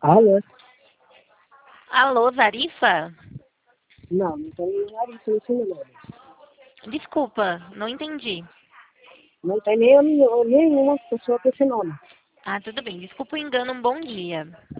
Alô? Alô, Zarifa? Não, não tem Larissa nesse número. Desculpa, não entendi. Não tem nenhuma pessoa com esse nome. Ah, tudo bem. Desculpa o engano, um bom dia.